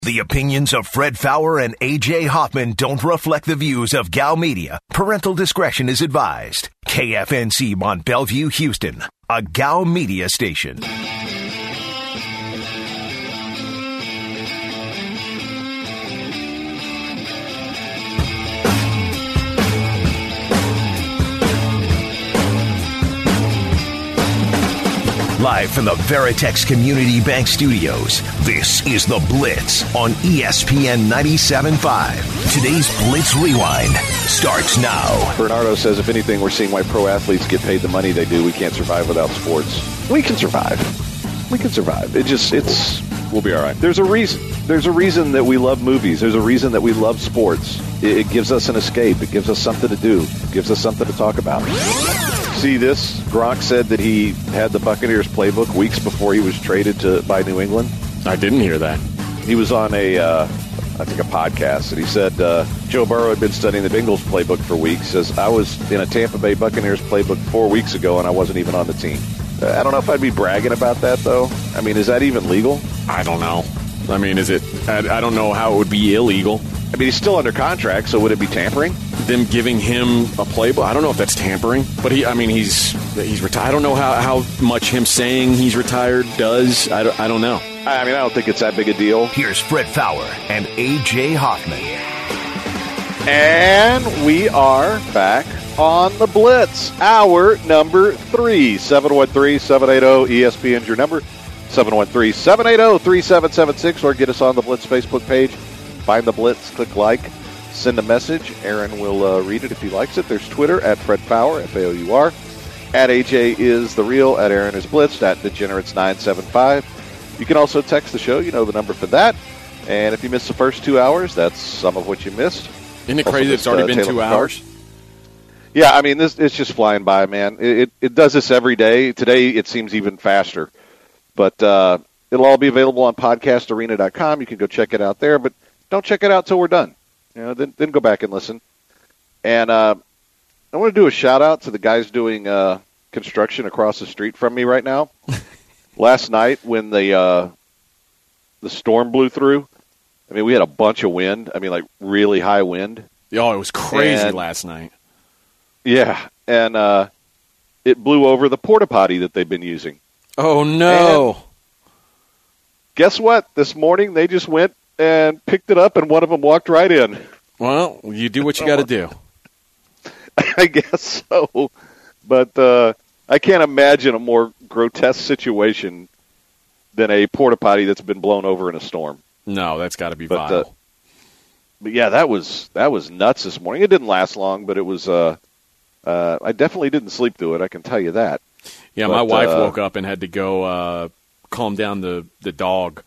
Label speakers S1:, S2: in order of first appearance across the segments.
S1: The opinions of Fred Fowler and A.J. Hoffman don't reflect the views of Gal Media. Parental discretion is advised. KFNC Mont Bellevue, Houston, a Gal Media station. Live from the Veritex Community Bank Studios, this is The Blitz on ESPN 97.5. Today's Blitz Rewind starts now.
S2: Bernardo says, if anything, we're seeing why pro athletes get paid the money they do. We can't survive without sports. We can survive. We can survive. We'll be all right. There's a reason. There's a reason that we love movies. There's a reason that we love sports. It gives us an escape. It gives us something to do. It gives us something to talk about. See this? Gronk said that he had the Buccaneers playbook weeks before he was traded by New England.
S3: I didn't hear that.
S2: He was on a podcast, and he said Joe Burrow had been studying the Bengals playbook for weeks. He says, I was in a Tampa Bay Buccaneers playbook 4 weeks ago, and I wasn't even on the team. I don't know if I'd be bragging about that, though. I mean, is that even legal?
S3: I don't know. I mean, is it? I don't know how it would be illegal.
S2: I mean, he's still under contract, so would it be tampering?
S3: Them giving him a playbook? I don't know if that's tampering, but he's retired. I don't know how much him saying he's retired does. I don't know.
S2: I mean, I don't think it's that big a deal.
S1: Here's Fred Fowler and A.J. Hoffman.
S2: And we are back on the Blitz, hour number 3. 713-780-ESPN's your number. 713-780-3776, or get us on the Blitz Facebook page. Find the Blitz, click like, send a message. Aaron will read it if he likes it. There's Twitter, at Fred Fowler, F-A-O-U-R. At AJ is the real, at Aaron is Blitzed, at Degenerates975. You can also text the show. You know the number for that. And if you missed the first 2 hours, that's some of what you missed.
S3: Isn't it crazy it's already been 2 hours?
S2: Yeah, I mean, it's just flying by, man. It does this every day. Today, it seems even faster. But it'll all be available on podcastarena.com. You can go check it out there, but don't check it out till we're done. You know, then go back and listen. And I want to do a shout-out to the guys doing construction across the street from me right now. Last night when the storm blew through, I mean, we had a bunch of wind. I mean, like really high wind.
S3: Oh, it was crazy last night.
S2: Yeah, and it blew over the porta potty that they've been using.
S3: Oh, no.
S2: And guess what? This morning they just went and picked it up, and one of them walked right in.
S3: Well, you do what you got to do.
S2: I guess so. But I can't imagine a more grotesque situation than a porta potty that's been blown over in a storm.
S3: No, that's got to be vile.
S2: But yeah, that was nuts this morning. It didn't last long, but it was. I definitely didn't sleep through it. I can tell you that.
S3: Yeah, my wife woke up and had to go calm down the dog.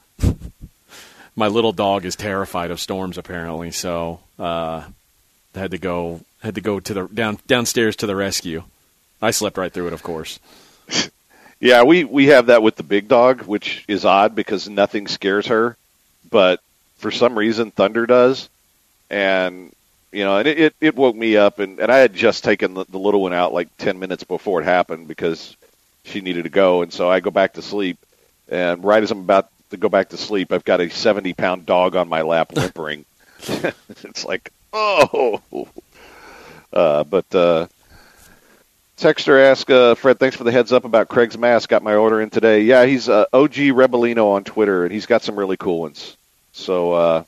S3: My little dog is terrified of storms, apparently, so had to go to the downstairs to the rescue. I slept right through it, of course.
S2: Yeah, we have that with the big dog, which is odd because nothing scares her, but for some reason thunder does, and and it woke me up, and I had just taken the little one out like 10 minutes before it happened because she needed to go, and so I go back to sleep, and right as I'm about to go back to sleep, I've got a 70-pound dog on my lap whimpering. It's like, oh. But Texter asked, Fred, thanks for the heads up about Craig's mask. Got my order in today. Yeah, he's OG Rebellino on Twitter, and he's got some really cool ones. So,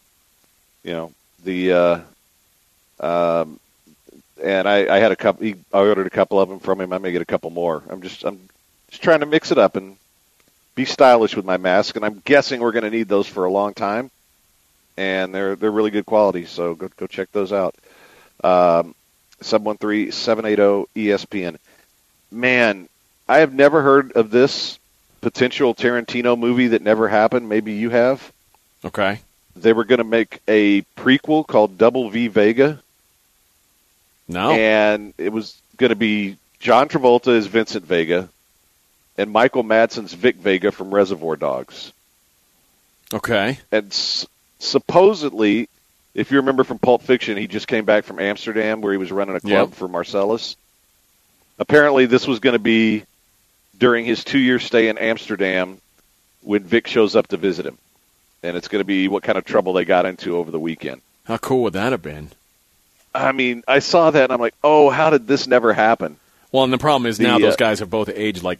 S2: and I had a couple. I ordered a couple of them from him. I may get a couple more. I'm just trying to mix it up and be stylish with my mask, and I'm guessing we're going to need those for a long time. And they're really good quality, so go check those out. 713-780-ESPN. Man, I have never heard of this potential Tarantino movie that never happened. Maybe you have.
S3: Okay.
S2: They were going to make a prequel called Double V Vega.
S3: No.
S2: And it was going to be John Travolta as Vincent Vega and Michael Madsen's Vic Vega from Reservoir Dogs.
S3: Okay.
S2: And supposedly, if you remember from Pulp Fiction, he just came back from Amsterdam where he was running a club for Marcellus. Apparently, this was going to be during his 2-year stay in Amsterdam when Vic shows up to visit him. and it's going to be what kind of trouble they got into over the weekend.
S3: How cool would that have been?
S2: I mean, I saw that, and I'm like, oh, how did this never happen?
S3: Well, and the problem is now those guys have both aged like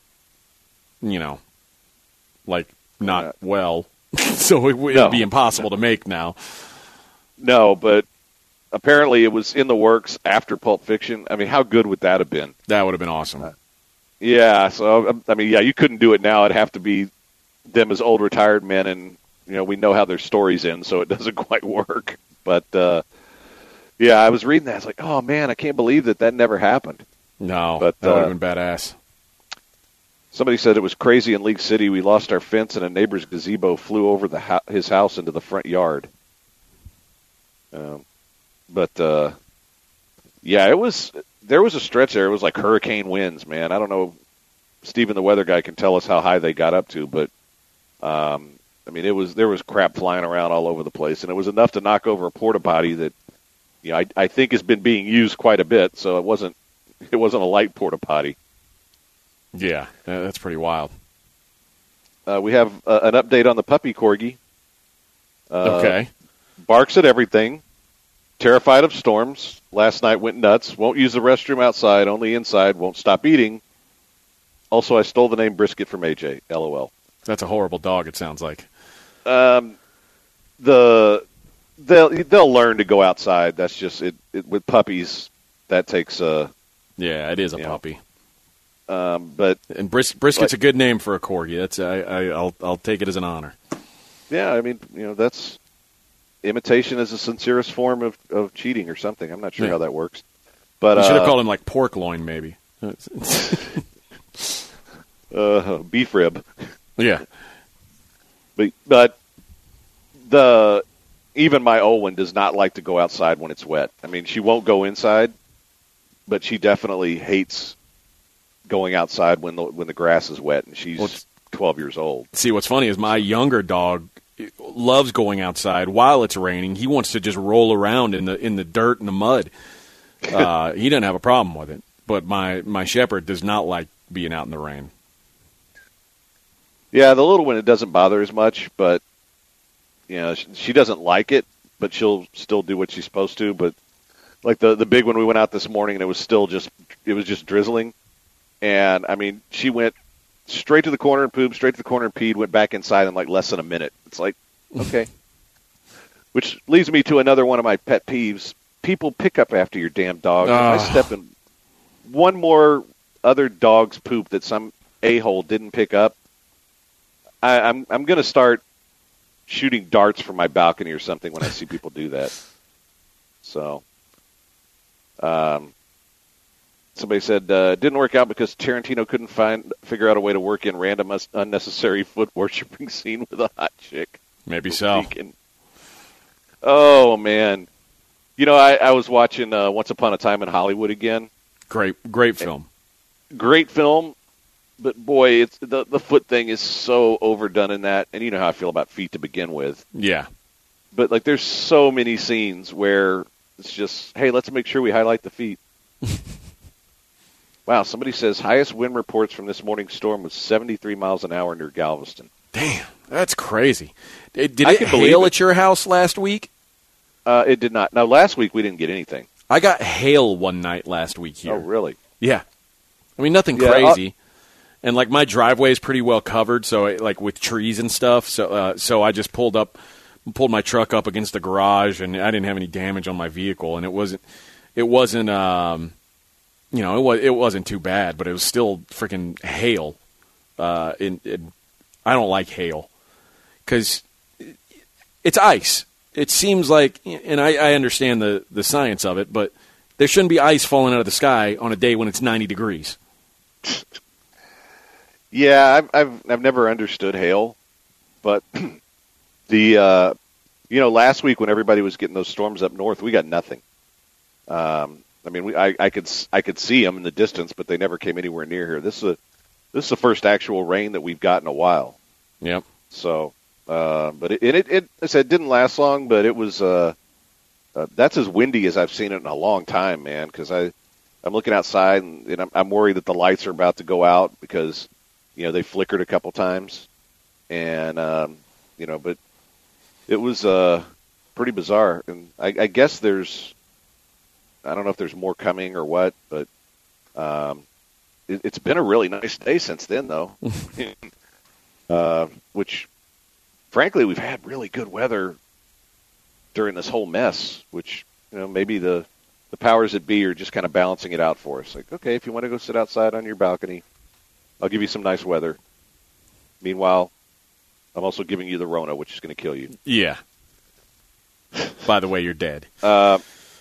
S3: not well. So it would be impossible to make now.
S2: No, but apparently it was in the works after Pulp Fiction. I mean, how good would that have been?
S3: That would have been awesome.
S2: Yeah, so, I mean, you couldn't do it now. It'd have to be them as old retired men, and, we know how their stories end, so it doesn't quite work. But, I was reading that. I was like, oh, man, I can't believe that never happened.
S3: No, but that would have been badass.
S2: Somebody said it was crazy in League City. We lost our fence, and a neighbor's gazebo flew over his house into the front yard. There was a stretch there. It was like hurricane winds, man. I don't know. Steven, the weather guy, can tell us how high they got up to, but there was crap flying around all over the place, and it was enough to knock over a porta potty that I think has been being used quite a bit. So it wasn't a light porta potty.
S3: Yeah, that's pretty wild.
S2: We have an update on the puppy corgi.
S3: Okay.
S2: Barks at everything. Terrified of storms. Last night went nuts. Won't use the restroom outside, only inside. Won't stop eating. Also, I stole the name Brisket from AJ. LOL.
S3: That's a horrible dog, it sounds like.
S2: They'll learn to go outside. That's just it with puppies, that takes
S3: yeah, it is a puppy.
S2: And
S3: Brisket's a good name for a corgi. That's I'll take it as an honor.
S2: Yeah, I mean, that's imitation is the sincerest form of cheating or something. I'm not sure how that works. But
S3: you should have called him like pork loin, maybe.
S2: Beef rib.
S3: Yeah.
S2: But even my old one does not like to go outside when it's wet. I mean, she won't go inside, but she definitely hates going outside when the grass is wet, and she's 12 years old. See,
S3: what's funny is my younger dog loves going outside while it's raining. He wants to just roll around in the dirt and the mud. He doesn't have a problem with it, but my shepherd does not like being out in the rain.
S2: Yeah, the little one, it doesn't bother as much, but she doesn't like it, but she'll still do what she's supposed to. But like the big one, we went out this morning and it was just drizzling. And, I mean, she went straight to the corner and pooped, straight to the corner and peed, went back inside in like less than a minute. It's like, okay. Which leads me to another one of my pet peeves. People pick up after your damn dog. If I step in one more other dog's poop that some a-hole didn't pick up, I'm going to start shooting darts from my balcony or something when I see people do that. So, somebody said didn't work out because Tarantino couldn't figure out a way to work in random unnecessary foot worshiping scene with a hot chick.
S3: Maybe so.
S2: Oh man, I was watching Once Upon a Time in Hollywood again.
S3: Great film.
S2: Great film, but boy, it's the foot thing is so overdone in that, and you know how I feel about feet to begin with.
S3: Yeah,
S2: but like there's so many scenes where it's just, hey, let's make sure we highlight the feet. Wow, somebody says highest wind reports from this morning's storm was 73 miles an hour near Galveston.
S3: Damn, that's crazy. Did it hail at your house last week?
S2: It did not. No, last week we didn't get anything.
S3: I got hail one night last week here.
S2: Oh, really?
S3: Yeah. I mean, nothing crazy. And, like, my driveway is pretty well covered, so, like, with trees and stuff. So I just pulled my truck up against the garage, and I didn't have any damage on my vehicle. And it wasn't it wasn't too bad, but it was still freaking hail. I don't like hail because it's ice. It seems like, and I understand the science of it, but there shouldn't be ice falling out of the sky on a day when it's 90 degrees.
S2: Yeah, I've never understood hail, but last week when everybody was getting those storms up north, we got nothing. I mean, I could see them in the distance, but they never came anywhere near here. This is the first actual rain that we've got in a while.
S3: Yep.
S2: So, but it I said it didn't last long, but it was that's as windy as I've seen it in a long time, man. Because I'm looking outside and I'm worried that the lights are about to go out because they flickered a couple times, and but It was pretty bizarre, and I guess I don't know if there's more coming or what, but it's been a really nice day since then, though. Which, frankly, we've had really good weather during this whole mess, which, maybe the powers that be are just kind of balancing it out for us. Like, okay, if you want to go sit outside on your balcony, I'll give you some nice weather. Meanwhile, I'm also giving you the Rona, which is going to kill you.
S3: Yeah. By the way, you're dead.
S2: Yeah.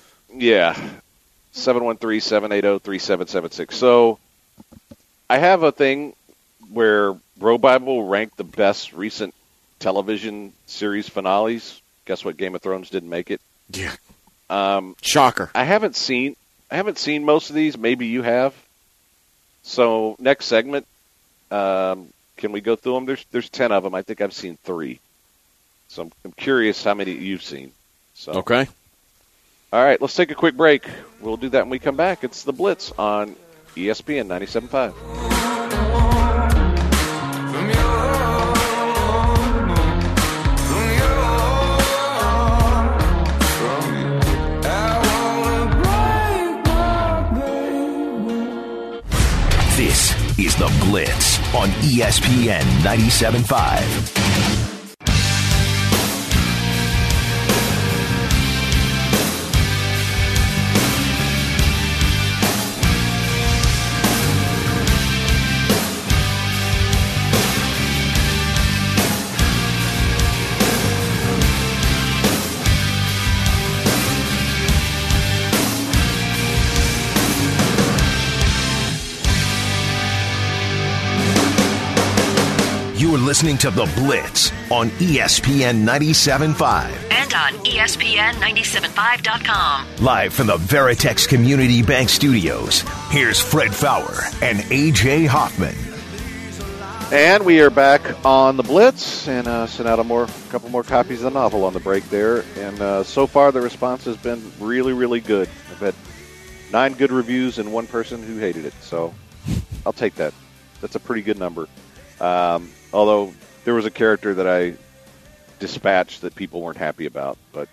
S2: 713-780-3776. So I have a thing where Bro Bible ranked the best recent television series finales. Guess what? Game of Thrones didn't make it.
S3: Yeah. Shocker.
S2: I haven't seen most of these. Maybe you have. So next segment, can we go through them? There's 10 of them. I think I've seen 3. So I'm curious how many you've seen. So
S3: okay.
S2: All right, let's take a quick break. We'll do that when we come back. It's The Blitz on ESPN 97.5.
S1: This is The Blitz on ESPN 97.5. You are listening to The Blitz on ESPN 97.5.
S4: And on ESPN975.com.
S1: Live from the Veritex Community Bank Studios, here's Fred Faour and A.J. Hoffman.
S2: And we are back on The Blitz, and sent out a couple more copies of the novel on the break there. And so far the response has been really, really good. I've had 9 good reviews and 1 person who hated it. So I'll take that. That's a pretty good number. Although there was a character that I dispatched that people weren't happy about, but,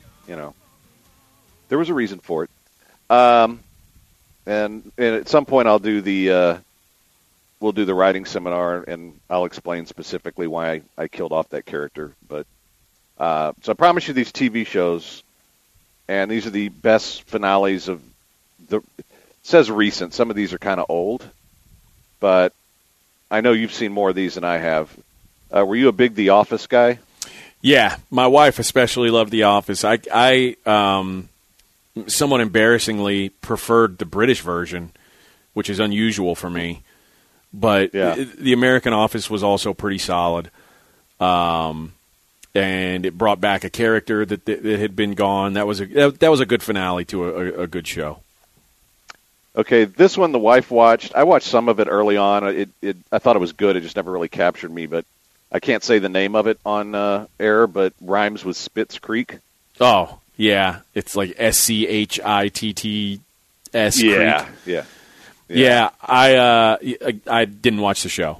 S2: there was a reason for it. And at some point we'll do the writing seminar, and I'll explain specifically why I killed off that character. But so I promise you these TV shows, and these are the best finales of it says recent. Some of these are kind of old, but I know you've seen more of these than I have. Were you a big The Office guy?
S3: Yeah, my wife especially loved The Office. I somewhat embarrassingly preferred the British version, which is unusual for me. But the American Office was also pretty solid. And it brought back a character that had been gone. That was a good finale to a good show.
S2: Okay, this one the wife watched. I watched some of it early on. I thought it was good. It just never really captured me. But I can't say the name of it on air, but rhymes with Spitz Creek.
S3: Oh, yeah. It's like SCHITTS
S2: Yeah,
S3: Creek.
S2: yeah.
S3: Yeah, I didn't watch the show.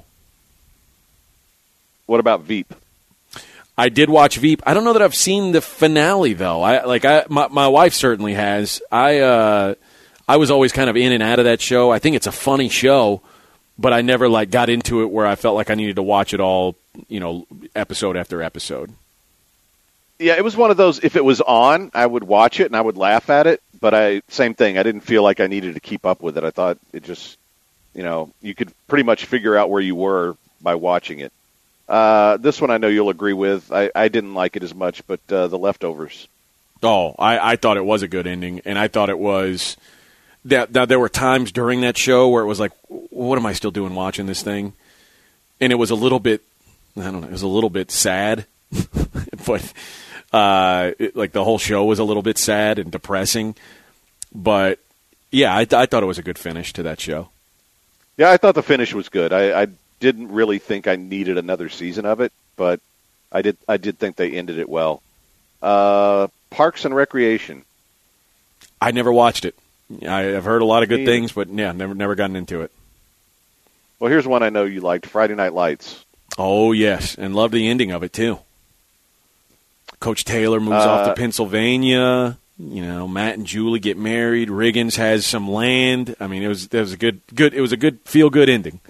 S2: What about Veep?
S3: I did watch Veep. I don't know that I've seen the finale though. My wife certainly has. I was always kind of in and out of that show. I think it's a funny show, but I never got into it where I felt like I needed to watch it all, episode after episode.
S2: Yeah, it was one of those, if it was on, I would watch it and I would laugh at it, but same thing. I didn't feel like I needed to keep up with it. I thought it just, you could pretty much figure out where you were by watching it. This one I know you'll agree with. I didn't like it as much, but The Leftovers.
S3: Oh, I thought it was a good ending, and I thought it was... Now, there were times during that show where it was like, what am I still doing watching this thing? And it was a little bit, I don't know, it was a little bit sad. But, the whole show was a little bit sad and depressing. But, yeah, I thought it was a good finish to that show.
S2: Yeah, I thought the finish was good. I didn't really think I needed another season of it, but I did think they ended it well. Parks and Recreation.
S3: I never watched it. I've heard a lot of good things, but yeah, never gotten into it.
S2: Well, here's one I know you liked, Friday Night Lights.
S3: Oh, yes, and loved the ending of it, too. Coach Taylor moves off to Pennsylvania. You know, Matt and Julie get married. Riggins has some land. I mean, it was a good feel good ending.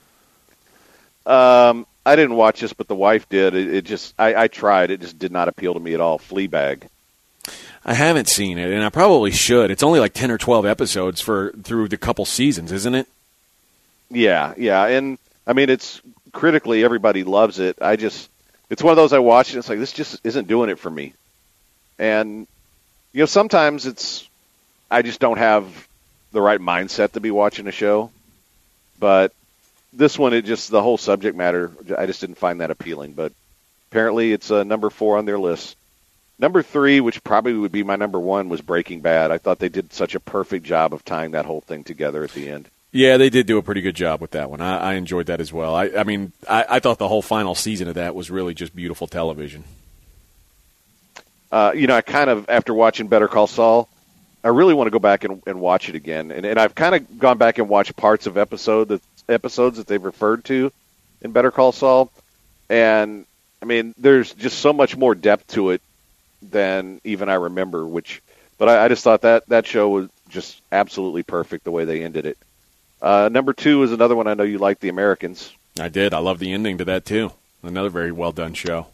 S2: I didn't watch this, but the wife did. I tried. It just did not appeal to me at all. Fleabag.
S3: I haven't seen it, and I probably should. It's only like 10 or 12 episodes through the couple seasons, isn't it?
S2: Yeah, and I mean, it's critically everybody loves it. It's one of those I watch and it's like this just isn't doing it for me. And you know, sometimes I just don't have the right mindset to be watching a show. But this one, the whole subject matter, I just didn't find that appealing. But apparently it's number 4 on their list. Number 3, which probably would be my number 1, was Breaking Bad. I thought they did such a perfect job of tying that whole thing together at the end.
S3: Yeah, they did do a pretty good job with that one. I enjoyed that as well. I mean, I thought the whole final season of that was really just beautiful television.
S2: You know, I kind of, after watching Better Call Saul, I really want to go back and watch it again. And I've kind of gone back and watched parts of episodes that they've referred to in Better Call Saul. And, I mean, there's just so much more depth to it than even I remember. But I just thought that show was just absolutely perfect the way they ended it. Number 2 is another one I know you like, The Americans.
S3: I did. I love the ending to that, too. Another very well-done show.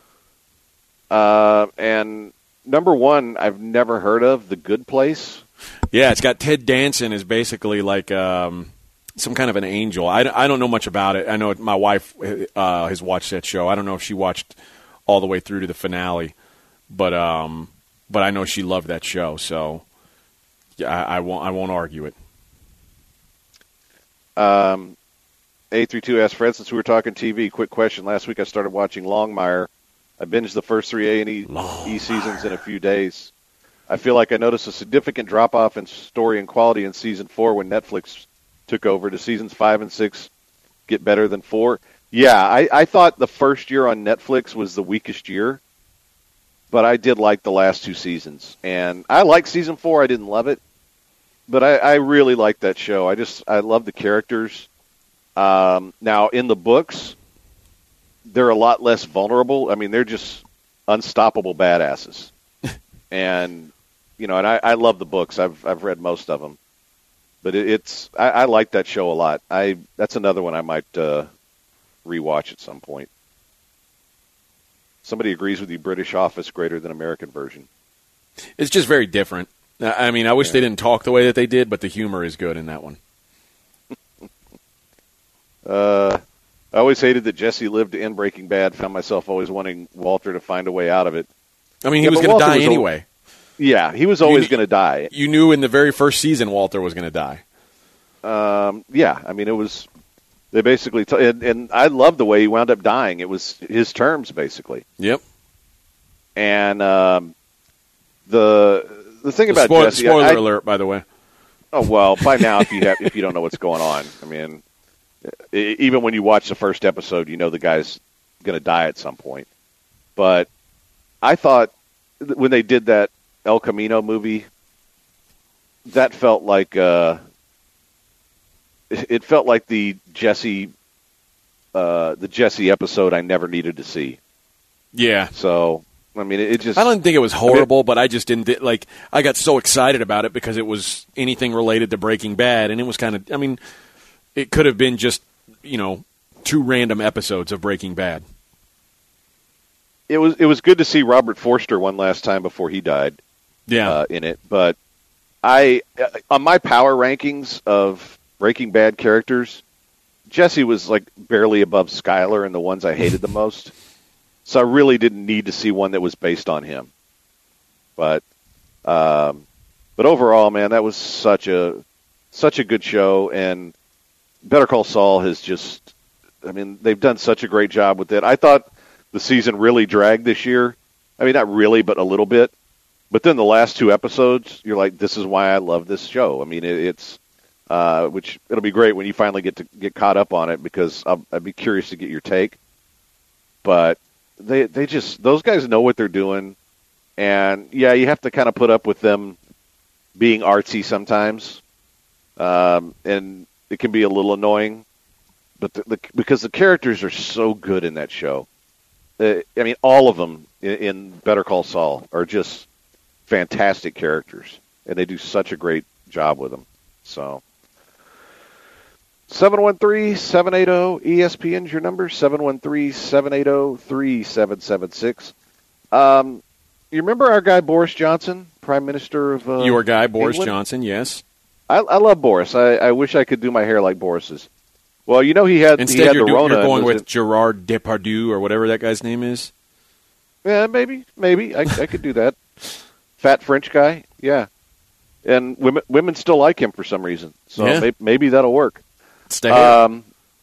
S2: And number 1, I've never heard of, The Good Place.
S3: Yeah, it's got Ted Danson as basically like some kind of an angel. I don't know much about it. I know my wife has watched that show. I don't know if she watched all the way through to the finale, but I know she loved that show. So yeah, I won't argue it.
S2: A32 asked Fred, since we were talking TV, quick question. Last week I started watching Longmire. I binged the first 3 A&E seasons in a few days. I feel like I noticed a significant drop-off in story and quality in Season 4 when Netflix took over. Do Seasons 5 and 6 get better than 4? Yeah, I thought the first year on Netflix was the weakest year, but I did like the last 2 seasons. And I liked Season 4. I didn't love it, but I really liked that show. I love the characters. Now, in the books, they're a lot less vulnerable. I mean, they're just unstoppable badasses. And, you know, and I love the books. I've read most of them. But I like that show a lot. That's another one I might rewatch at some point. Somebody agrees with you, British Office greater than American version.
S3: It's just very different. I mean, I wish they didn't talk the way that they did, but the humor is good in that one.
S2: I always hated that Jesse lived to end Breaking Bad. Found myself always wanting Walter to find a way out of it.
S3: I mean, he was going to die anyway.
S2: Yeah, he was always going to die.
S3: You knew in the very first season Walter was going to die.
S2: Yeah, I mean, it was – they basically – and I love the way he wound up dying. It was his terms, basically.
S3: Yep.
S2: And the thing about Jesse –
S3: Spoiler alert, by the way.
S2: Oh, well, by now, if you don't know what's going on, I mean – even when you watch the first episode, you know the guy's going to die at some point. But I thought when they did that El Camino movie, that felt like it felt like the Jesse episode I never needed to see.
S3: Yeah.
S2: So I mean, it just.
S3: I don't think it was horrible, but I just didn't like. I got so excited about it because it was anything related to Breaking Bad, and it was kind of. I mean. It could have been just, 2 random episodes of Breaking Bad.
S2: It was good to see Robert Forster one last time before he died.
S3: Yeah,
S2: in it. But on my power rankings of Breaking Bad characters, Jesse was like barely above Skyler and the ones I hated the most. So I really didn't need to see one that was based on him. But overall, man, that was such a good show. And Better Call Saul has just, I mean, they've done such a great job with it. I thought the season really dragged this year. I mean, not really, but a little bit. But then the last 2 episodes, you're like, this is why I love this show. I mean, it's which it'll be great when you finally get caught up on it because I'd be curious to get your take. But they just, those guys know what they're doing. And, yeah, you have to kind of put up with them being artsy sometimes. And it can be a little annoying, but because the characters are so good in that show. all of them in Better Call Saul are just fantastic characters, and they do such a great job with them. So 713-780-ESPN is your number, 713-780-3776. You remember our guy Boris Johnson, Prime Minister of
S3: your guy Boris
S2: England?
S3: Johnson, yes.
S2: I love Boris. I wish I could do my hair like Boris's. Well, he had
S3: Instead,
S2: the Rona.
S3: You're going with Gerard Depardieu or whatever that guy's name is?
S2: Yeah, maybe. I could do that. Fat French guy, yeah. And women still like him for some reason. So
S3: yeah.
S2: maybe that'll work.
S3: Stay here.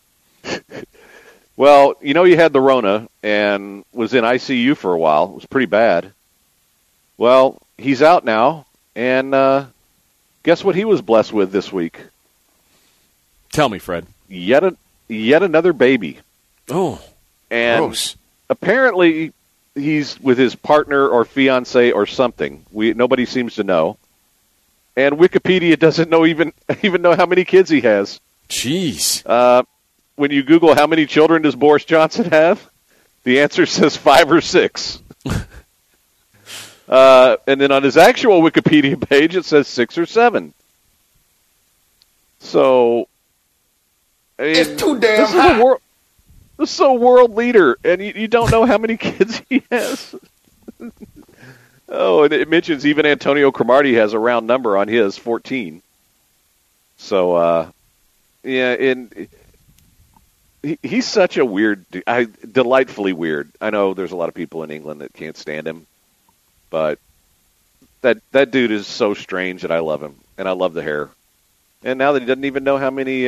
S2: Well, he had the Rona and was in ICU for a while. It was pretty bad. Well, he's out now, and guess what he was blessed with this week?
S3: Tell me, Fred.
S2: Yet another baby.
S3: Oh,
S2: and
S3: gross.
S2: Apparently he's with his partner or fiance or something. Nobody seems to know. And Wikipedia doesn't even know how many kids he has.
S3: Jeez.
S2: When you Google how many children does Boris Johnson have, the answer says 5 or 6. And then on his actual Wikipedia page, it says 6 or 7. So,
S4: it's too damn high.
S2: This is a world leader, and you don't know how many kids he has. Oh, and it mentions even Antonio Cromartie has a round number on his, 14. So, and he's such a weird, delightfully weird. I know there's a lot of people in England that can't stand him, but that dude is so strange that I love him, and I love the hair. And now that he doesn't even know how many,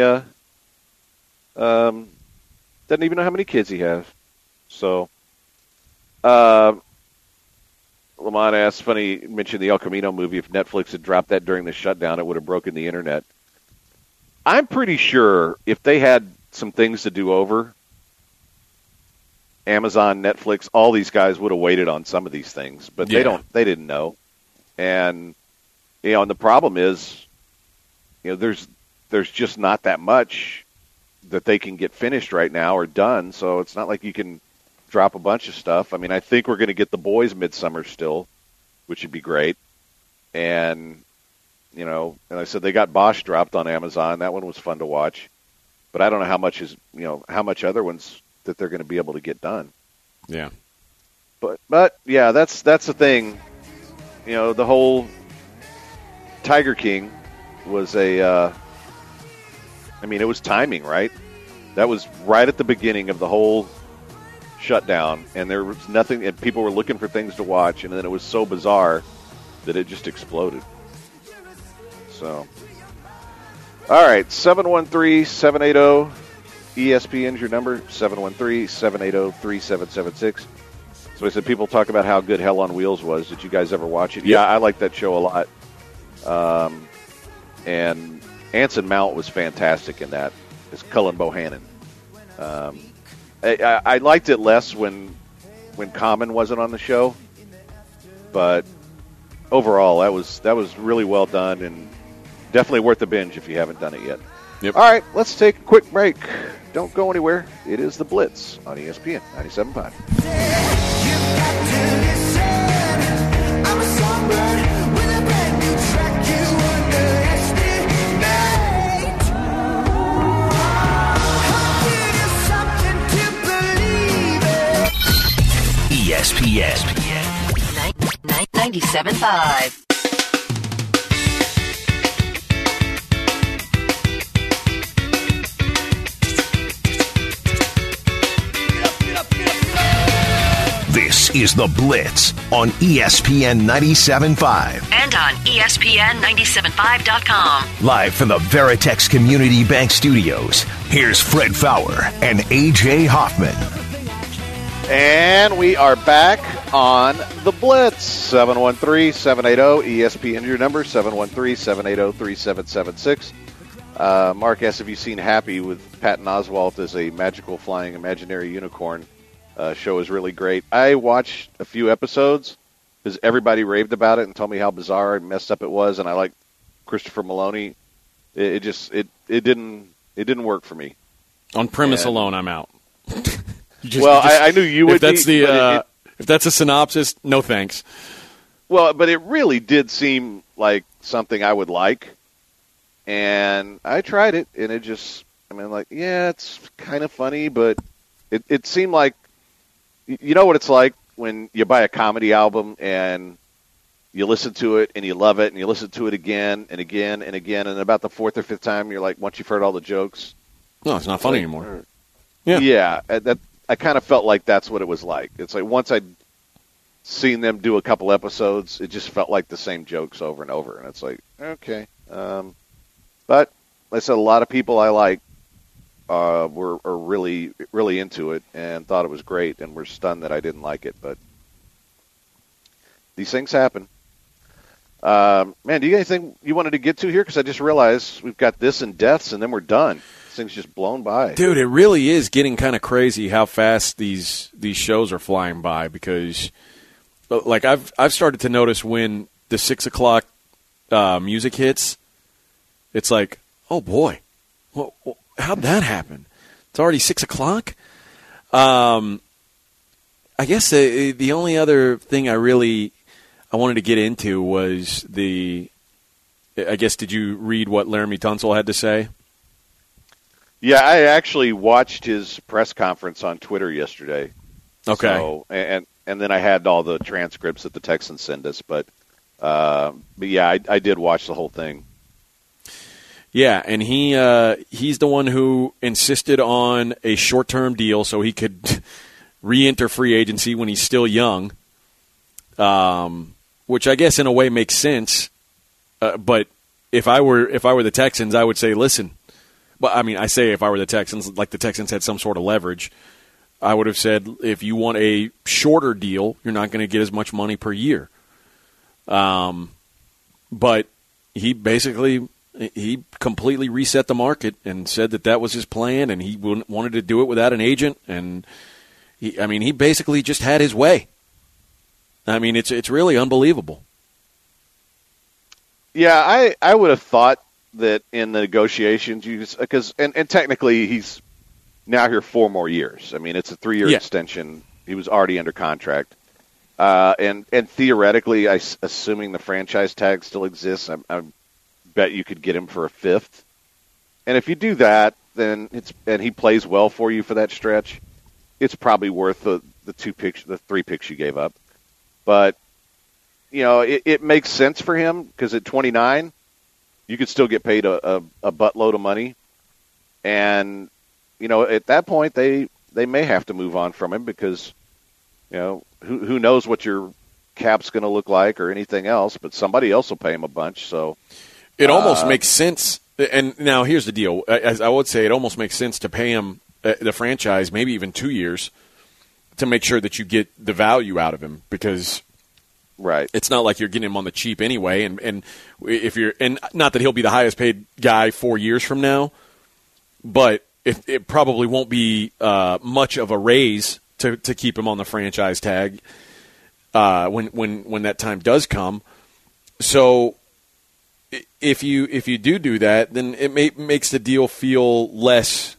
S2: kids he has. So, Lamont asked, funny, mentioned the El Camino movie. If Netflix had dropped that during the shutdown, it would have broken the internet. I'm pretty sure if they had some things to do over, Amazon, Netflix, all these guys would have waited on some of these things, but they didn't know. And, and the problem is, there's just not that much that they can get finished right now or done. So it's not like you can drop a bunch of stuff. I mean, I think we're going to get The Boys Midsummer still, which would be great. And, and I said they got Bosch dropped on Amazon. That one was fun to watch. But I don't know how much how much other ones that they're going to be able to get done.
S3: Yeah.
S2: But yeah, that's the thing. The whole Tiger King was it was timing, right? That was right at the beginning of the whole shutdown, and there was nothing, and people were looking for things to watch, and then it was so bizarre that it just exploded. So, all right, 713-780-ESPN is your number, 713-780-3776. So I said people talk about how good Hell on Wheels was. Did you guys ever watch it?
S3: Yeah,
S2: I like that show a lot. And Anson Mount was fantastic in that. It's Cullen Bohannon. I liked it less when Common wasn't on the show, but overall that was really well done and definitely worth the binge if you haven't done it yet.
S3: Yep.
S2: All right, let's take a quick break. Don't go anywhere. It is The Blitz on ESPN 97.5.
S1: ESPN
S5: 97.5.
S1: This is The Blitz on ESPN 97.5.
S5: And on ESPN975.com.
S1: Live from the Veritex Community Bank Studios, here's Fred Faour and A.J. Hoffman.
S2: And we are back on The Blitz. 713-780-ESPN, your number, 713-780-3776. Mark asks, have you seen Happy with Patton Oswalt as a magical flying imaginary unicorn? Show is really great. I watched a few episodes because everybody raved about it and told me how bizarre and messed up it was, and I like Christopher Maloney. It didn't work for me.
S3: On premise alone, I'm out.
S2: I knew you would.
S3: If that's a synopsis, no thanks.
S2: Well, but it really did seem like something I would like, and I tried it, and it just, it's kind of funny, but it seemed like, you know what it's like when you buy a comedy album and you listen to it and you love it and you listen to it again and again and again, and about the fourth or fifth time you're like, once you've heard all the jokes,
S3: no, it's not funny anymore.
S2: Yeah, I kind of felt like that's what it was like. It's like once I'd seen them do a couple episodes, it just felt like the same jokes over and over, and it's like, okay. But like I said, a lot of people I like are really, really into it and thought it was great and were stunned that I didn't like it. But these things happen. Man, do you got anything you wanted to get to here? Because I just realized we've got this and deaths, and then we're done. This thing's just blown by.
S3: Dude, it really is getting kind of crazy how fast these shows are flying by. Because, like, I've started to notice when the 6 o'clock music hits, it's like, oh boy, how'd that happen? It's already 6 o'clock. I guess the only other thing I wanted to get into was did you read what Laremy Tunsil had to say?
S2: Yeah, I actually watched his press conference on Twitter yesterday.
S3: Okay.
S2: So, and then I had all the transcripts that the Texans send us, but yeah, I did watch the whole thing.
S3: Yeah, and he's the one who insisted on a short-term deal so he could re-enter free agency when he's still young, which I guess in a way makes sense. But if I were the Texans, I would say, listen. Well, I mean, I say if I were the Texans, like the Texans had some sort of leverage, I would have said, if you want a shorter deal, you're not going to get as much money per year. But he completely reset the market and said that was his plan, and he wanted to do it without an agent. And he basically just had his way. I mean, it's really unbelievable.
S2: Yeah, I would have thought that in the negotiations, because technically he's now here 4 more years. I mean, it's a 3-year extension. He was already under contract. And theoretically, assuming the franchise tag still exists, I bet you could get him for a 5th. And if you do that, then and he plays well for you for that stretch, it's probably worth the 3 picks you gave up. But it makes sense for him because at 29, you could still get paid a buttload of money, and at that point they may have to move on from him because who knows what your cap's going to look like or anything else, but somebody else will pay him a bunch. So
S3: it almost makes sense. And now here's the deal: as I would say, it almost makes sense to pay him the franchise, maybe even 2 years, to make sure that you get the value out of him because.
S2: Right.
S3: It's not like you're getting him on the cheap anyway, and if you're and not that he'll be the highest paid guy 4 years from now, but it probably won't be much of a raise to keep him on the franchise tag when that time does come. So if you do that, then it makes the deal feel less,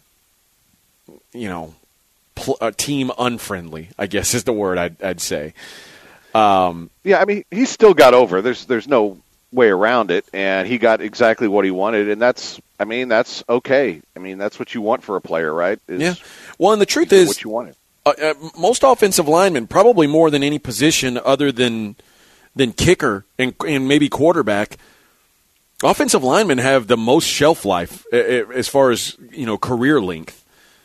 S3: team unfriendly, I guess is the word I'd say.
S2: Yeah, I mean, he's still got over. There's no way around it, and he got exactly what he wanted, and that's okay. I mean, that's what you want for a player, right?
S3: Yeah. Well, and the truth is,
S2: what you wanted.
S3: Most offensive linemen, probably more than any position other than kicker and maybe quarterback, offensive linemen have the most shelf life as far as career length,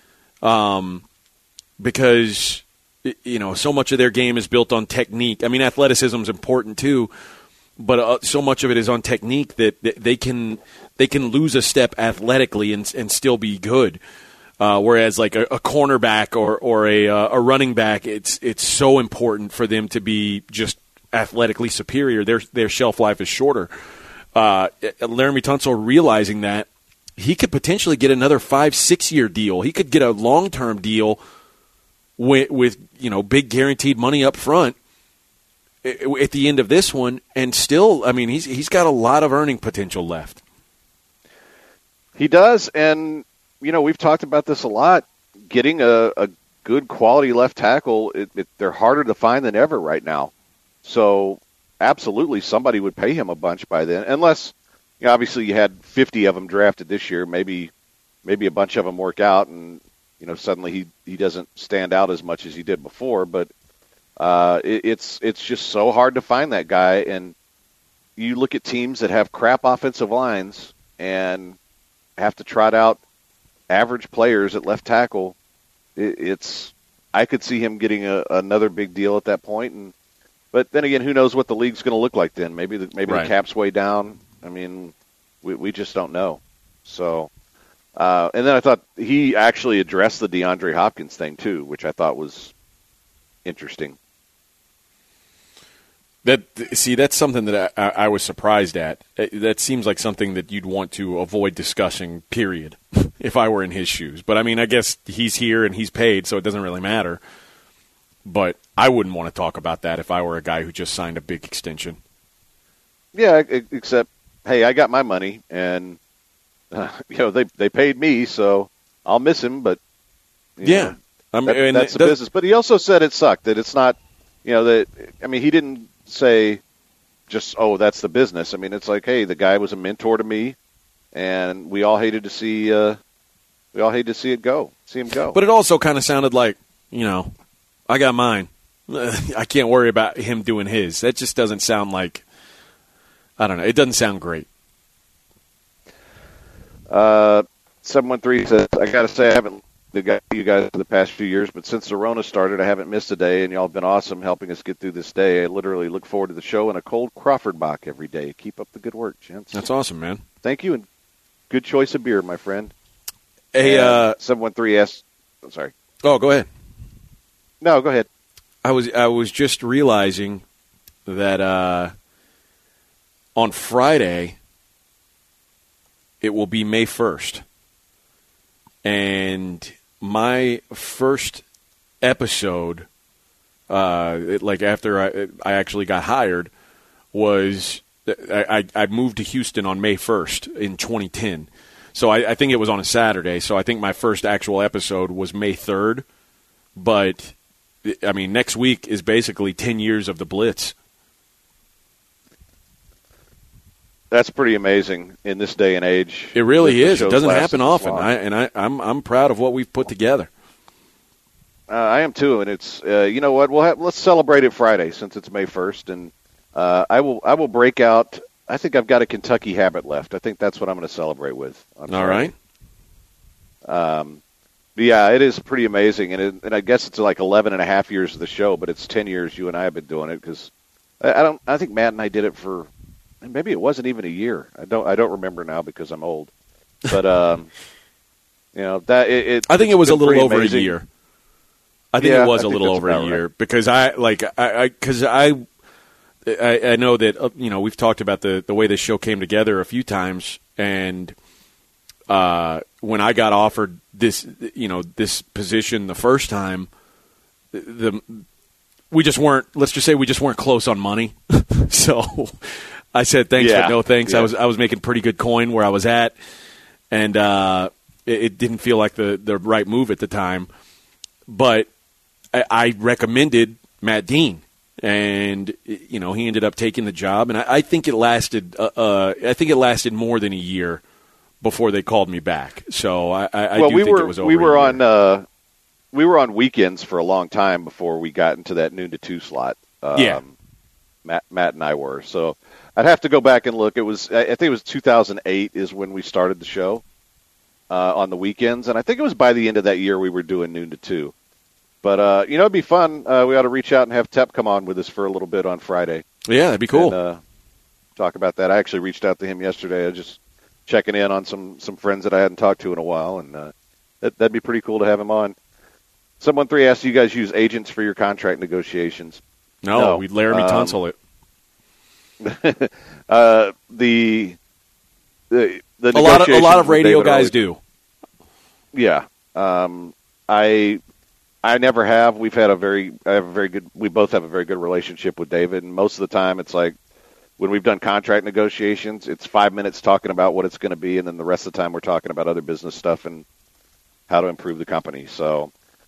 S3: because. So much of their game is built on technique. I mean, athleticism is important too, but so much of it is on technique that they can lose a step athletically and still be good. Whereas like a cornerback or a running back, it's so important for them to be just athletically superior. Their shelf life is shorter. Laremy Tunsil realizing that he could potentially get another 5-6 year deal. He could get a long-term deal. With big guaranteed money up front at the end of this one, and still, I mean, he's got a lot of earning potential left.
S2: He does, and we've talked about this a lot. Getting a good quality left tackle, they're harder to find than ever right now. So absolutely somebody would pay him a bunch by then, unless obviously you had 50 of them drafted this year. Maybe a bunch of them work out, and suddenly he doesn't stand out as much as he did before. But it's just so hard to find that guy. And you look at teams that have crap offensive lines and have to trot out average players at left tackle. I could see him getting another big deal at that point. But then again, who knows what the league's going to look like then? Maybe the cap's way down. I mean, we just don't know. So, and then I thought he actually addressed the DeAndre Hopkins thing too, which I thought was interesting.
S3: That's something that I was surprised at. That seems like something that you'd want to avoid discussing, period, if I were in his shoes. But, I mean, I guess he's here and he's paid, so it doesn't really matter. But I wouldn't want to talk about that if I were a guy who just signed a big extension.
S2: Yeah, except, hey, I got my money, and, they paid me, so I'll miss him, but,
S3: yeah.
S2: That's the business. But he also said it sucked, that it's not, he didn't say just, that's the business. I mean, it's like, hey, the guy was a mentor to me, and we all hated to see it go, see him go.
S3: But it also kind of sounded like, I got mine. I can't worry about him doing his. That just doesn't sound like, I don't know. It doesn't sound great.
S2: 713 says, I got to say I haven't got you guys for the past few years, but since the Rona started, I haven't missed a day, and y'all have been awesome helping us get through this day. I literally look forward to the show and a cold Crawford Bock every day. Keep up the good work, gents.
S3: That's awesome, man.
S2: Thank you, and good choice of beer, my friend.
S3: Hey,
S2: 713 asks, sorry.
S3: Oh, go ahead.
S2: No, go ahead.
S3: I was just realizing that on Friday it will be May 1st. And my first episode, after I actually got hired, was I moved to Houston on May 1st in 2010. So I think it was on a Saturday. So I think my first actual episode was May 3rd. But, I mean, next week is basically 10 years of the Blitz.
S2: That's pretty amazing in this day and age.
S3: It really is. It doesn't happen often. I'm proud of what we've put together.
S2: I am too, and it's you know what? Let's celebrate it Friday since it's May 1st, and I will break out. I think I've got a Kentucky habit left. I think that's what I'm going to celebrate with.
S3: All right.
S2: But yeah, it is pretty amazing, and I guess it's like 11 and a half years of the show, but it's 10 years you and I have been doing it because I think Matt and I did it for. And maybe it wasn't even a year. I don't remember now because I'm old. But that it.
S3: I think it was a little over
S2: amazing.
S3: A year. I think it was a little over a year because I know that we've talked about the way this show came together a few times, and when I got offered this position the first time, we just weren't. Let's just say we just weren't close on money, so. I said thanks, but no thanks. Yeah. I was making pretty good coin where I was at, and it didn't feel like the right move at the time. But I recommended Matt Dean, and he ended up taking the job. And I think it lasted. I think it lasted more than a year before they called me back. So I think it was over.
S2: We were on weekends for a long time before we got into that noon to 2 slot. Matt and I were so. I'd have to go back and look. I think it was 2008 is when we started the show on the weekends, and I think it was by the end of that year we were doing noon to 2. But it'd be fun. We ought to reach out and have Tep come on with us for a little bit on Friday.
S3: Yeah, that'd be cool.
S2: And, talk about that. I actually reached out to him yesterday. I was just checking in on some friends that I hadn't talked to in a while, and that'd be pretty cool to have him on. 713 asked, do you guys use agents for your contract negotiations?
S3: No, we Laramie Tunsil it.
S2: The
S3: a lot of radio guys do.
S2: Yeah, I never have. We both have a very good relationship with David, and most of the time it's like when we've done contract negotiations, it's 5 minutes talking about what it's going to be, and then the rest of the time we're talking about other business stuff and how to improve the company. So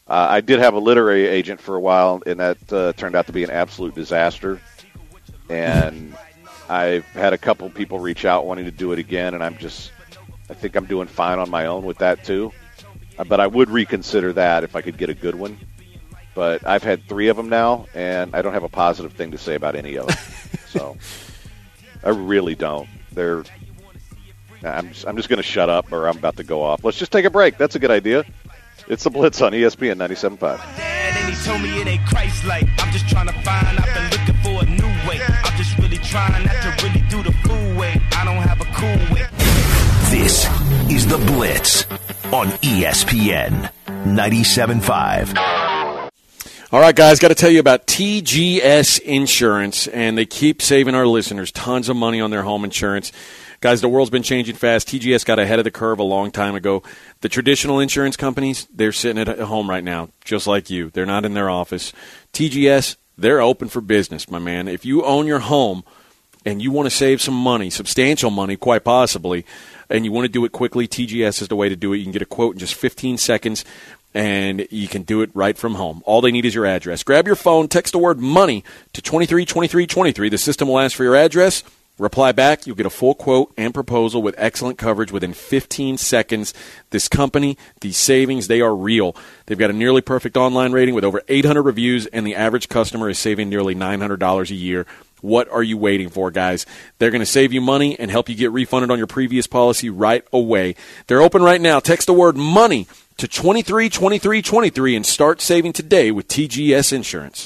S2: I did have a literary agent for a while, and that turned out to be an absolute disaster. And I've had a couple people reach out wanting to do it again, and I think I'm doing fine on my own with that too. But I would reconsider that if I could get a good one. But I've had 3 of them now, and I don't have a positive thing to say about any of them. So I really don't. I'm just going to shut up, or I'm about to go off. Let's just take a break. That's a good idea. It's the Blitz on ESPN 97.5.
S5: And he told me it ain't Christ-like. I'm just trying to find. I've been looking for a new way. I'm just really trying not to really do the fool way. I don't have a cool way.
S1: This is the Blitz on ESPN 97.5.
S3: All right, guys, got to tell you about TGS Insurance, and they keep saving our listeners tons of money on their home insurance. Guys, the world's been changing fast. TGS got ahead of the curve a long time ago. The traditional insurance companies, they're sitting at home right now, just like you. They're not in their office. TGS, they're open for business, my man. If you own your home and you want to save some money, substantial money, quite possibly, and you want to do it quickly, TGS is the way to do it. You can get a quote in just 15 seconds, and you can do it right from home. All they need is your address. Grab your phone, text the word MONEY to 232323. The system will ask for your address. Reply back. You'll get a full quote and proposal with excellent coverage within 15 seconds. This company, these savings, they are real. They've got a nearly perfect online rating with over 800 reviews, and the average customer is saving nearly $900 a year. What are you waiting for, guys? They're going to save you money and help you get refunded on your previous policy right away. They're open right now. Text the word MONEY to 232323 and start saving today with TGS Insurance.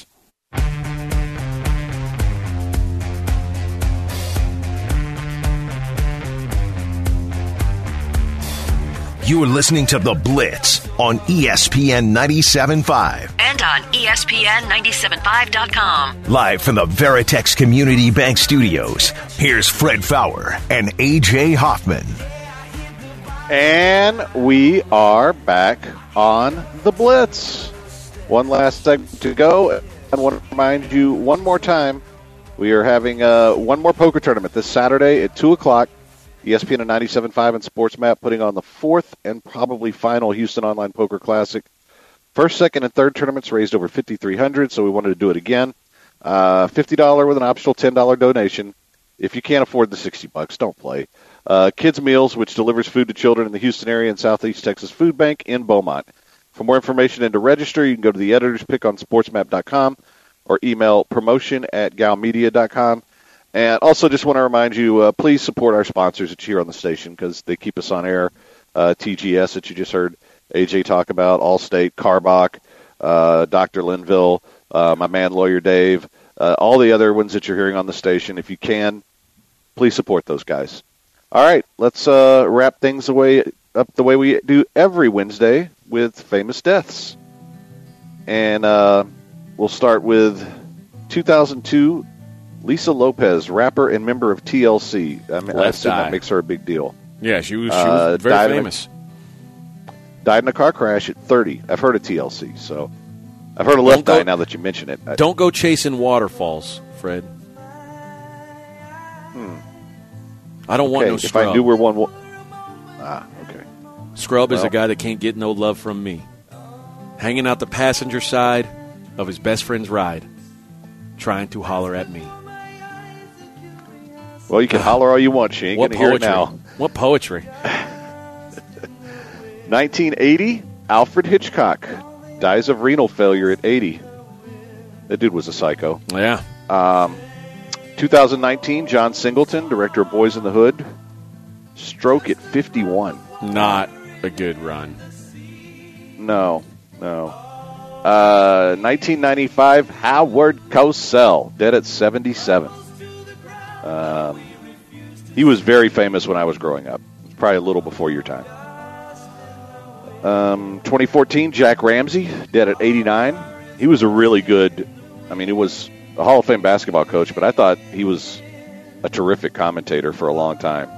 S1: You are listening to The Blitz on ESPN 97.5.
S6: And on ESPN975.com.
S1: Live from the Veritex Community Bank Studios, here's Fred Faour and A.J. Hoffman.
S2: And we are back on The Blitz. One last segment to go. I want to remind you one more time, we are having one more poker tournament this Saturday at 2 o'clock. ESPN and 97.5 and SportsMap putting on the 4th and probably final Houston Online Poker Classic. First, second, and third tournaments raised over $5,300, so we wanted to do it again. $50 with an optional $10 donation. If you can't afford the $60, don't play. Kids Meals, which delivers food to children in the Houston area and Southeast Texas Food Bank in Beaumont. For more information and to register, you can go to the editor's pick on sportsmap.com or email promotion@galmedia.com. And also just want to remind you, please support our sponsors that's here on the station because they keep us on air. TGS that you just heard AJ talk about, Allstate, Carbach, Dr. Linville, my man Lawyer Dave, all the other ones that you're hearing on the station. If you can, please support those guys. All right, let's wrap things up the way we do every Wednesday with famous deaths. And we'll start with 2002, Lisa Lopez, rapper and member of TLC. I assume that makes her a big deal.
S3: Yeah, she was very famous.
S2: Died in a car crash at 30. I've heard of TLC, so I've heard of Left Eye now that you mention it.
S3: Don't go chasing waterfalls, Fred. I don't want no scrub.
S2: If I knew where one was. Okay.
S3: Scrub is a guy that can't get no love from me. Hanging out the passenger side of his best friend's ride, trying to holler at me.
S2: Well, you can holler all you want. She ain't going to hear it now.
S3: What poetry?
S2: 1980, Alfred Hitchcock dies of renal failure at 80. That dude was a psycho.
S3: Yeah.
S2: 2019, John Singleton, director of Boys in the Hood, stroke at 51.
S3: Not a good run.
S2: No. 1995, Howard Cosell, dead at 77. He was very famous when I was growing up. Probably a little before your time. 2014, Jack Ramsey, dead at 89. He was a really good, he was a Hall of Fame basketball coach, but I thought he was a terrific commentator for a long time.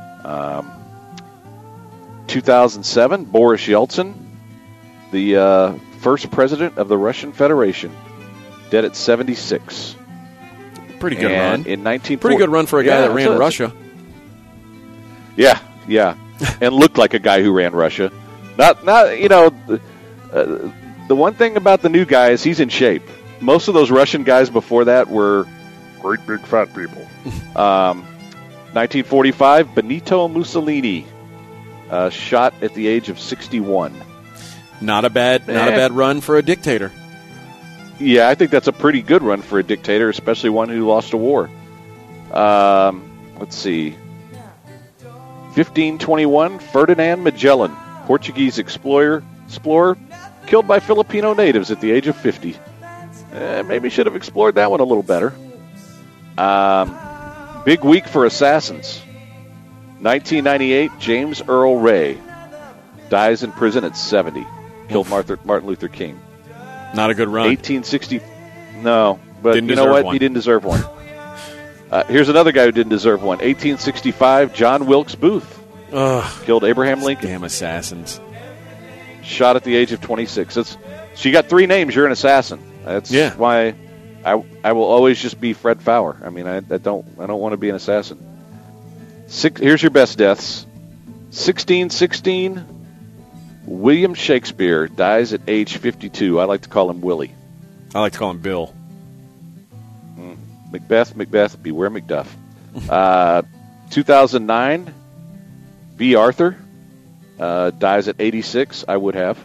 S2: 2007, Boris Yeltsin, the first president of the Russian Federation, dead at 76.
S3: Pretty good run.
S2: Pretty
S3: good run for a guy that ran Russia.
S2: Yeah, and looked like a guy who ran Russia. Not the one thing about the new guy is he's in shape. Most of those Russian guys before that were great big fat people. 1945, Benito Mussolini, shot at the age of 61.
S3: Not a bad run for a dictator.
S2: Yeah, I think that's a pretty good run for a dictator, especially one who lost a war. Let's see. 1521, Ferdinand Magellan, Portuguese explorer, killed by Filipino natives at the age of 50. Maybe should have explored that one a little better. Big week for assassins. 1998, James Earl Ray dies in prison at 70. Killed Martin Luther King.
S3: Not a good run.
S2: 1860. No, but you know what? He didn't deserve one. Here's another guy who didn't deserve one. 1865, John Wilkes Booth. Killed Abraham Lincoln.
S3: Damn assassins.
S2: Shot at the age of 26. So you got 3 names, you're an assassin. That's why I will always just be Fred Fowler. I mean, I don't want to be an assassin. Here's your best deaths. 1616, William Shakespeare dies at age 52. I like to call him Willie.
S3: I like to call him Bill.
S2: Macbeth, beware Macduff. 2009, B. Arthur dies at 86. I would have.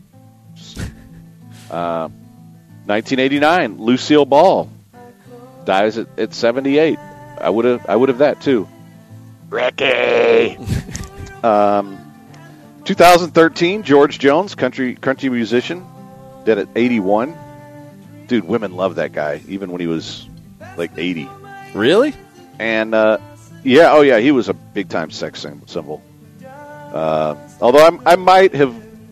S2: 1989, Lucille Ball dies at 78. I would have that too. Ricky. 2013, George Jones, country musician, dead at 81. Dude, women love that guy, even when he was like 80.
S3: Really?
S2: And he was a big time sex symbol. Although I might have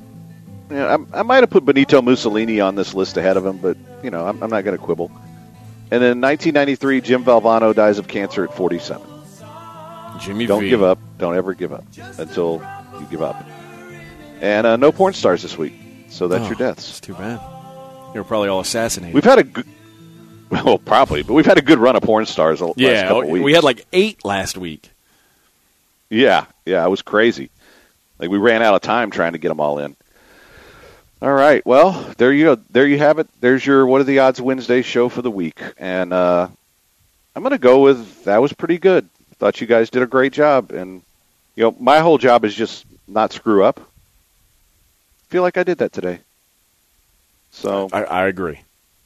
S2: put Benito Mussolini on this list ahead of him, but I'm not going to quibble. And then 1993, Jim Valvano dies of cancer at 47.
S3: Jimmy
S2: Don't
S3: V.
S2: give up. Don't ever give up until you give up. And no porn stars this week, so that's your deaths.
S3: It's too bad. They were probably all assassinated.
S2: We've had a good, well, probably, but we've had a good run of porn stars the last couple weeks.
S3: We had like 8 last week.
S2: Yeah, it was crazy. Like we ran out of time trying to get them all in. All right, well, there you go. There you have it. There's your What Are the Odds Wednesday show for the week. And I'm going to go with that was pretty good. Thought you guys did a great job. And, my whole job is just not screw up. Feel like I did that today. So
S3: I agree.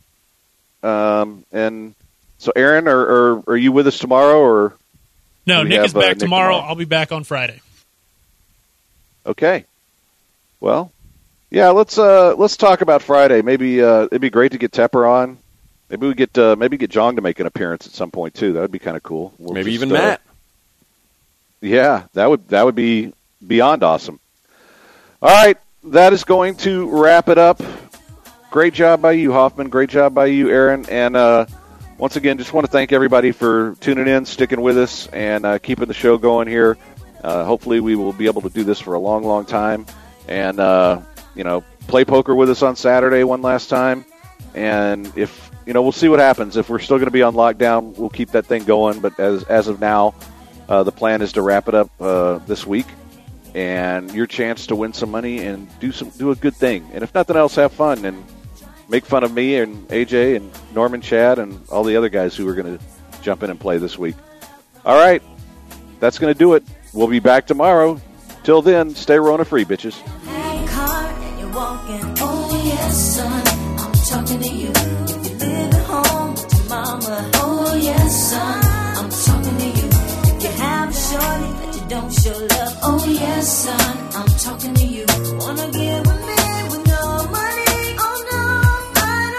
S2: And so, Aaron, are you with us tomorrow? Or
S6: no, Nick is back tomorrow. I'll be back on Friday.
S2: Okay. Well, yeah. Let's talk about Friday. Maybe it'd be great to get Tepper on. Maybe we get Jong to make an appearance at some point too. That would be kind of cool.
S3: Maybe even Matt.
S2: Yeah, that would be beyond awesome. All right, that is going to wrap it up. Great job by you, Hoffman. Great job by you, Aaron. And once again, just want to thank everybody for tuning in, sticking with us, and keeping the show going here. Hopefully we will be able to do this for a long, long time. And, play poker with us on Saturday one last time. And if, we'll see what happens. If we're still going to be on lockdown, we'll keep that thing going. But as of now, the plan is to wrap it up this week. And your chance to win some money and do a good thing. And if nothing else, have fun and make fun of me and AJ and Norman, Chad, and all the other guys who are going to jump in and play this week. All right. That's going to do it. We'll be back tomorrow. Till then, stay Rona free, bitches.
S7: Hey, car, you're walking. Oh, yes, son. I'm talking to you. If you live at home with your mama. Oh, yes, son. I'm talking to you. If you have a shorty that you don't show love. Oh, yes, son. I'm talking to you. Wanna give a man with no money. Oh, no, I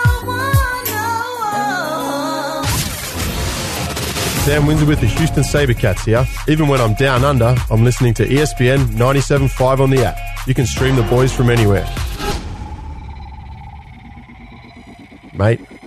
S7: don't want no.
S8: Sam Windsor with the Houston SaberCats here. Even when I'm down under, I'm listening to ESPN 97.5 on the app. You can stream the boys from anywhere. Mate,